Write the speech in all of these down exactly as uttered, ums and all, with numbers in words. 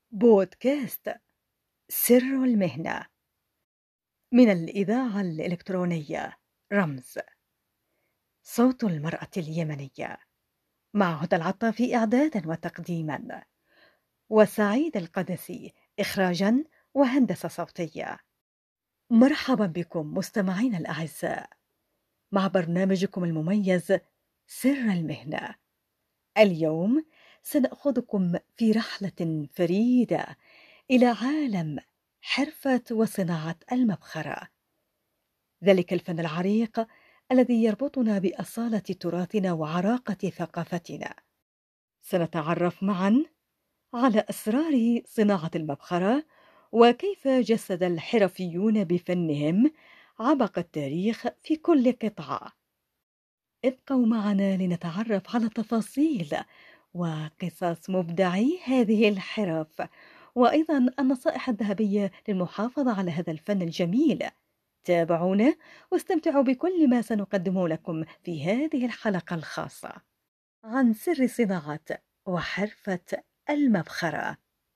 بودكاست سر المهنة من الإذاعة الإلكترونية رمز. صوت المرأة اليمنية مع هدى العطافي إعدادا وتقديما، وسعيد القدسي إخراجا وهندسة صوتية. مرحبا بكم مستمعين الأعزاء مع برنامجكم المميز سر المهنة. اليوم سنأخذكم في رحلة فريدة إلى عالم حرفة وصناعة المبخرة، ذلك الفن العريق الذي يربطنا بأصالة تراثنا وعراقة ثقافتنا. سنتعرف معا على أسرار صناعة المبخرة وكيف جسد الحرفيون بفنهم عبق التاريخ في كل قطعة. ابقوا معنا لنتعرف على تفاصيل وقصص مبدعي هذه الحرف، وأيضا النصائح الذهبية للمحافظة على هذا الفن الجميل. تابعونا واستمتعوا بكل ما سنقدمه لكم في هذه الحلقة الخاصة عن سر صناعة وحرفة المبخرة.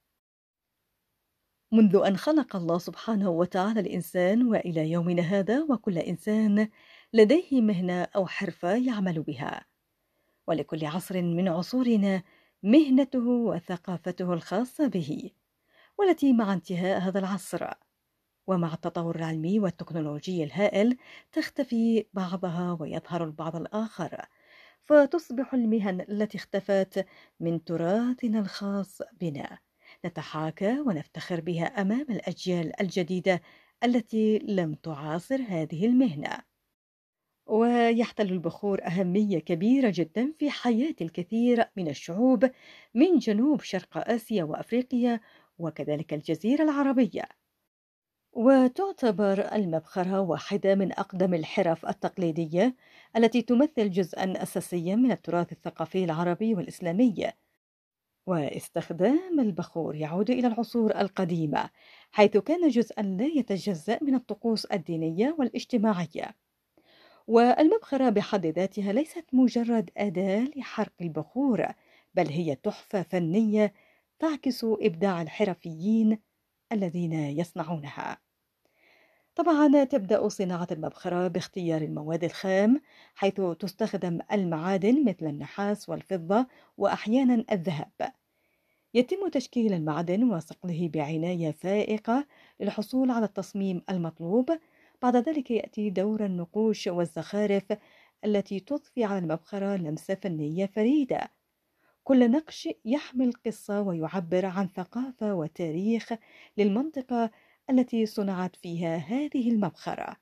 منذ أن خلق الله سبحانه وتعالى الإنسان وإلى يومنا هذا، وكل إنسان لديه مهنة أو حرفة يعمل بها، ولكل عصر من عصورنا مهنته وثقافته الخاصة به، والتي مع انتهاء هذا العصر ومع التطور العلمي والتكنولوجي الهائل تختفي بعضها ويظهر البعض الآخر، فتصبح المهن التي اختفت من تراثنا الخاص بنا نتحاكى ونفتخر بها أمام الأجيال الجديدة التي لم تعاصر هذه المهنة. ويحتل البخور أهمية كبيرة جدا في حياة الكثير من الشعوب من جنوب شرق آسيا وأفريقيا وكذلك الجزيرة العربية، وتعتبر المبخرة واحدة من أقدم الحرف التقليدية التي تمثل جزءا أساسيا من التراث الثقافي العربي والإسلامي. واستخدام البخور يعود إلى العصور القديمة، حيث كان جزءا لا يتجزأ من الطقوس الدينية والاجتماعية. والمبخرة بحد ذاتها ليست مجرد أداة لحرق البخور، بل هي تحفة فنية تعكس إبداع الحرفيين الذين يصنعونها. طبعا تبدأ صناعة المبخرة باختيار المواد الخام، حيث تستخدم المعادن مثل النحاس والفضة وأحيانا الذهب. يتم تشكيل المعدن وصقله بعناية فائقة للحصول على التصميم المطلوب. بعد ذلك يأتي دور النقوش والزخارف التي تضفي على المبخرة لمسة فنية فريدة. كل نقش يحمل قصة ويعبر عن ثقافة وتاريخ للمنطقة التي صنعت فيها هذه المبخرة.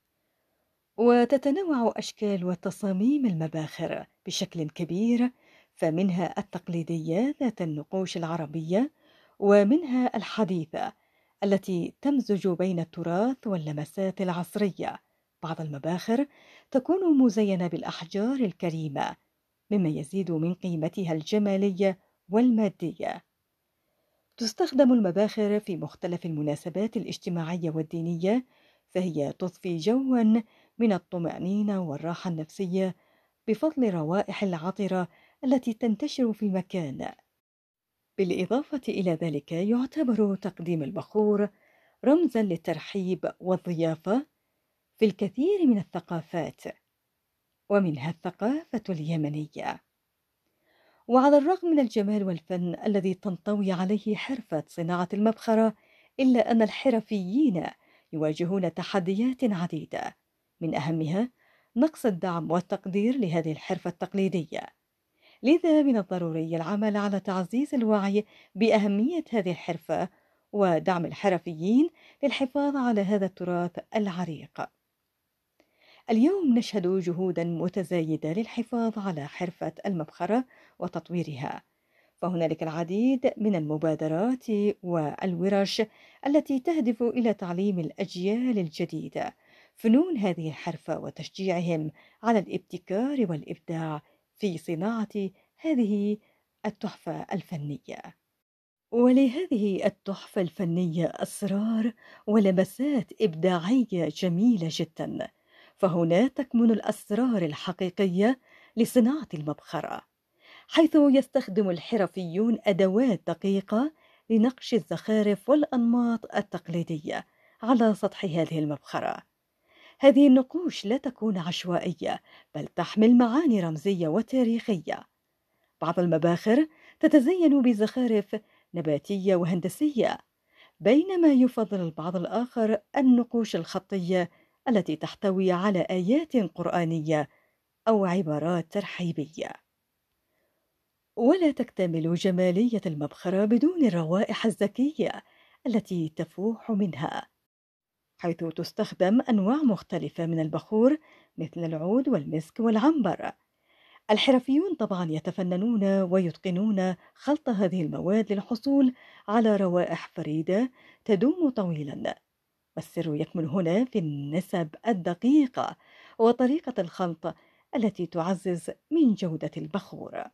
وتتنوع أشكال وتصاميم المباخر بشكل كبير، فمنها التقليدية ذات النقوش العربية، ومنها الحديثة التي تمزج بين التراث واللمسات العصرية. بعض المباخر تكون مزينة بالأحجار الكريمة، مما يزيد من قيمتها الجمالية والمادية. تستخدم المباخر في مختلف المناسبات الاجتماعية والدينية، فهي تضفي جواً من الطمأنينة والراحة النفسية بفضل روائح العطرة التي تنتشر في المكان. بالإضافة إلى ذلك، يعتبر تقديم البخور رمزاً للترحيب والضيافة في الكثير من الثقافات، ومنها الثقافة اليمنية. وعلى الرغم من الجمال والفن الذي تنطوي عليه حرفة صناعة المبخرة، إلا أن الحرفيين يواجهون تحديات عديدة، من أهمها نقص الدعم والتقدير لهذه الحرفة التقليدية. لذا من الضروري العمل على تعزيز الوعي بأهمية هذه الحرفة ودعم الحرفيين للحفاظ على هذا التراث العريق. اليوم نشهد جهودا متزايدة للحفاظ على حرفة المبخرة وتطويرها، فهنالك العديد من المبادرات والورش التي تهدف إلى تعليم الأجيال الجديدة فنون هذه الحرفة وتشجيعهم على الابتكار والإبداع في صناعة هذه التحفة الفنية. ولهذه التحفة الفنية أسرار ولمسات إبداعية جميلة جدا، فهنا تكمن الأسرار الحقيقية لصناعة المبخرة، حيث يستخدم الحرفيون أدوات دقيقة لنقش الزخارف والأنماط التقليدية على سطح هذه المبخرة. هذه النقوش لا تكون عشوائية، بل تحمل معاني رمزية وتاريخية. بعض المباخر تتزين بزخارف نباتية وهندسية، بينما يفضل البعض الآخر النقوش الخطية التي تحتوي على آيات قرآنية أو عبارات ترحيبية. ولا تكتمل جمالية المبخرة بدون الروائح الزكية التي تفوح منها، حيث تستخدم أنواع مختلفة من البخور مثل العود والمسك والعنبر. الحرفيون طبعا يتفننون ويتقنون خلط هذه المواد للحصول على روائح فريدة تدوم طويلا، والسر يكمن هنا في النسب الدقيقة وطريقة الخلط التي تعزز من جودة البخور.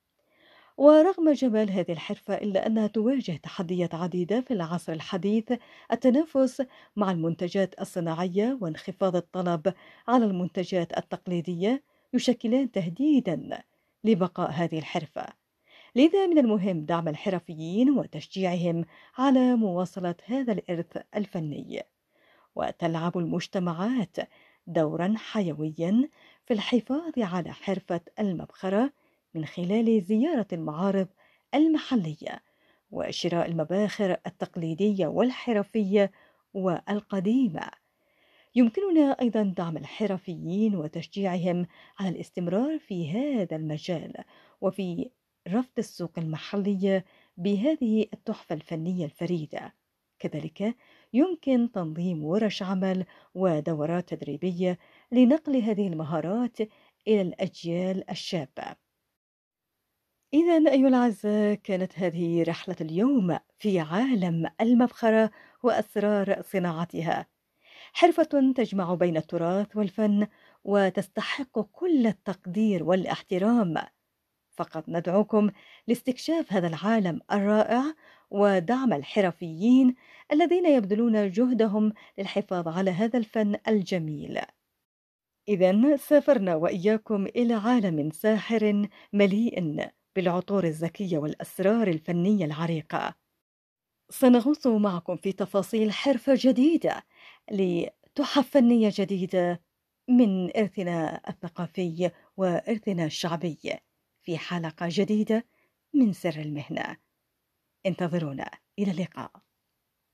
ورغم جمال هذه الحرفة إلا أنها تواجه تحديات عديدة في العصر الحديث. التنافس مع المنتجات الصناعية وانخفاض الطلب على المنتجات التقليدية يشكلان تهديدا لبقاء هذه الحرفة. لذا من المهم دعم الحرفيين وتشجيعهم على مواصلة هذا الإرث الفني. وتلعب المجتمعات دورا حيويا في الحفاظ على حرفة المبخرة من خلال زيارة المعارض المحلية وشراء المباخر التقليدية والحرفية والقديمة. يمكننا أيضا دعم الحرفيين وتشجيعهم على الاستمرار في هذا المجال وفي رفض السوق المحلية بهذه التحفة الفنية الفريدة. كذلك يمكن تنظيم ورش عمل ودورات تدريبية لنقل هذه المهارات إلى الأجيال الشابة. إذا أيها الأعزاء، كانت هذه رحلة اليوم في عالم المبخرة وأسرار صناعتها، حرفة تجمع بين التراث والفن وتستحق كل التقدير والاحترام. فقط ندعوكم لاستكشاف هذا العالم الرائع ودعم الحرفيين الذين يبذلون جهدهم للحفاظ على هذا الفن الجميل. إذن سافرنا وإياكم إلى عالم ساحر مليء بالعطور الزكية والأسرار الفنية العريقة. سنغوص معكم في تفاصيل حرفة جديدة لتحف فنية جديدة من إرثنا الثقافي وإرثنا الشعبي في حلقة جديدة من سر المهنة. انتظرونا، إلى اللقاء.